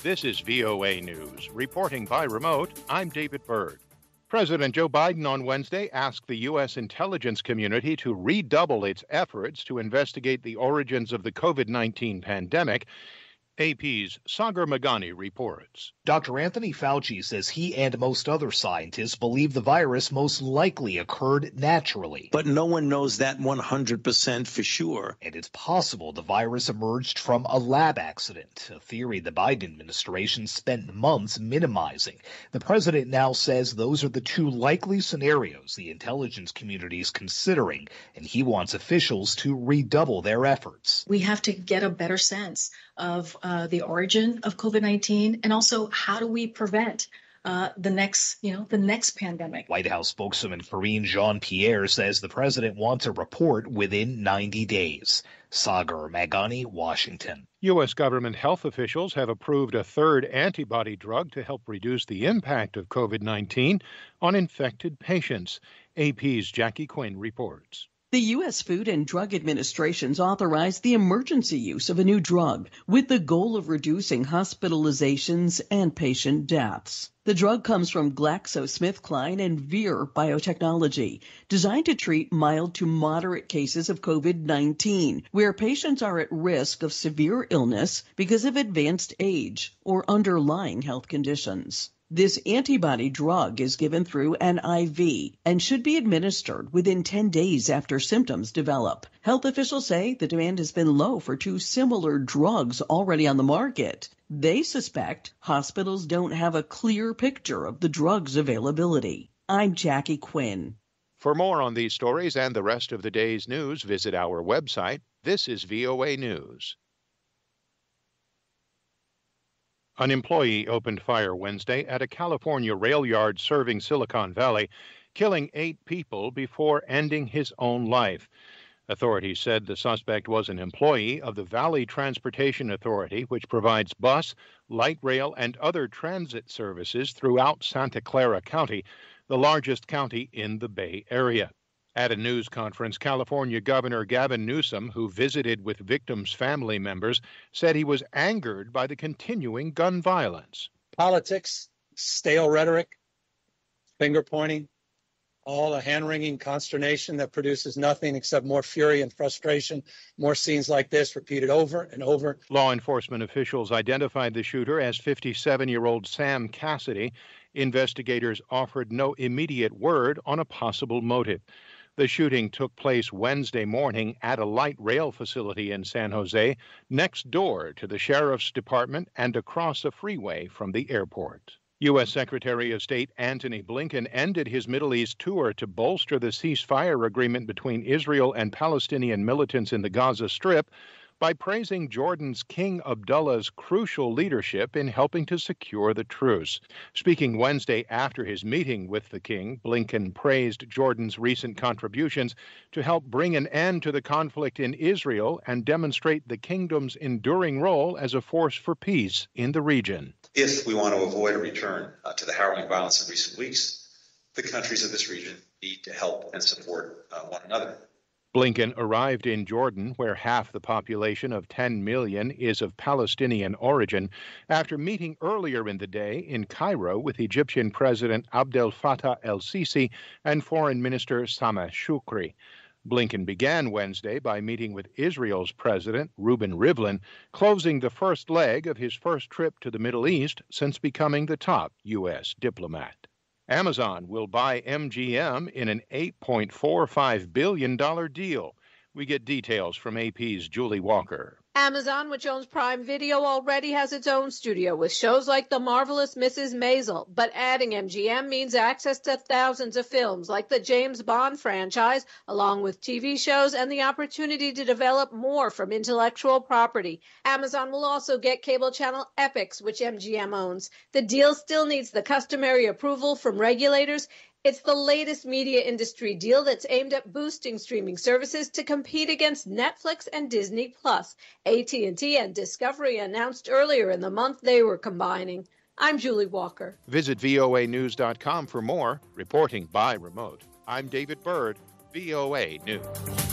This is VOA News. Reporting by remote, I'm David Byrd. President Joe Biden on Wednesday asked the U.S. intelligence community to redouble its efforts to investigate the origins of the COVID-19 pandemic. AP's Sagar Meghani reports. Dr. Anthony Fauci says he and most other scientists believe the virus most likely occurred naturally. But no one knows that 100% for sure. And it's possible the virus emerged from a lab accident, a theory the Biden administration spent months minimizing. The president now says those are the two likely scenarios the intelligence community is considering, and he wants officials to redouble their efforts. We have to get a better sense of the origin of COVID-19, and also how do we prevent the next pandemic. White House spokeswoman Karine Jean-Pierre says the president wants a report within 90 days. Sagar Meghani, Washington. U.S. government health officials have approved a third antibody drug to help reduce the impact of COVID-19 on infected patients. AP's Jackie Quinn reports. The U.S. Food and Drug Administration's authorized the emergency use of a new drug with the goal of reducing hospitalizations and patient deaths. The drug comes from GlaxoSmithKline and Vir Biotechnology, designed to treat mild to moderate cases of COVID-19, where patients are at risk of severe illness because of advanced age or underlying health conditions. This antibody drug is given through an IV and should be administered within 10 days after symptoms develop. Health officials say the demand has been low for two similar drugs already on the market. They suspect hospitals don't have a clear picture of the drug's availability. I'm Jackie Quinn. For more on these stories and the rest of the day's news, visit our website. This is VOA News. An employee opened fire Wednesday at a California rail yard serving Silicon Valley, killing 8 people before ending his own life. Authorities said the suspect was an employee of the Valley Transportation Authority, which provides bus, light rail, and other transit services throughout Santa Clara County, the largest county in the Bay Area. At a news conference, California Governor Gavin Newsom, who visited with victims' family members, said he was angered by the continuing gun violence. Politics, stale rhetoric, finger-pointing, all a hand-wringing consternation that produces nothing except more fury and frustration, more scenes like this repeated over and over. Law enforcement officials identified the shooter as 57-year-old Sam Cassidy. Investigators offered no immediate word on a possible motive. The shooting took place Wednesday morning at a light rail facility in San Jose, next door to the Sheriff's Department and across a freeway from the airport. U.S. Secretary of State Antony Blinken ended his Middle East tour to bolster the ceasefire agreement between Israel and Palestinian militants in the Gaza Strip by praising Jordan's King Abdullah's crucial leadership in helping to secure the truce. Speaking Wednesday after his meeting with the king, Blinken praised Jordan's recent contributions to help bring an end to the conflict in Israel and demonstrate the kingdom's enduring role as a force for peace in the region. If we want to avoid a return to the harrowing violence of recent weeks, the countries of this region need to help and support one another. Blinken arrived in Jordan, where half the population of 10 million is of Palestinian origin, after meeting earlier in the day in Cairo with Egyptian President Abdel Fattah el-Sisi and Foreign Minister Sameh Shoukry. Blinken began Wednesday by meeting with Israel's President Reuven Rivlin, closing the first leg of his first trip to the Middle East since becoming the top U.S. diplomat. Amazon will buy MGM in an $8.45 billion deal. We get details from AP's Julie Walker. Amazon, which owns Prime Video, already has its own studio with shows like The Marvelous Mrs. Maisel. But adding MGM means access to thousands of films like the James Bond franchise, along with TV shows and the opportunity to develop more from intellectual property. Amazon will also get cable channel Epix, which MGM owns. The deal still needs the customary approval from regulators. It's the latest media industry deal that's aimed at boosting streaming services to compete against Netflix and Disney+. AT&T and Discovery announced earlier in the month they were combining. I'm Julie Walker. Visit voanews.com for more. Reporting by remote, I'm David Byrd, VOA News.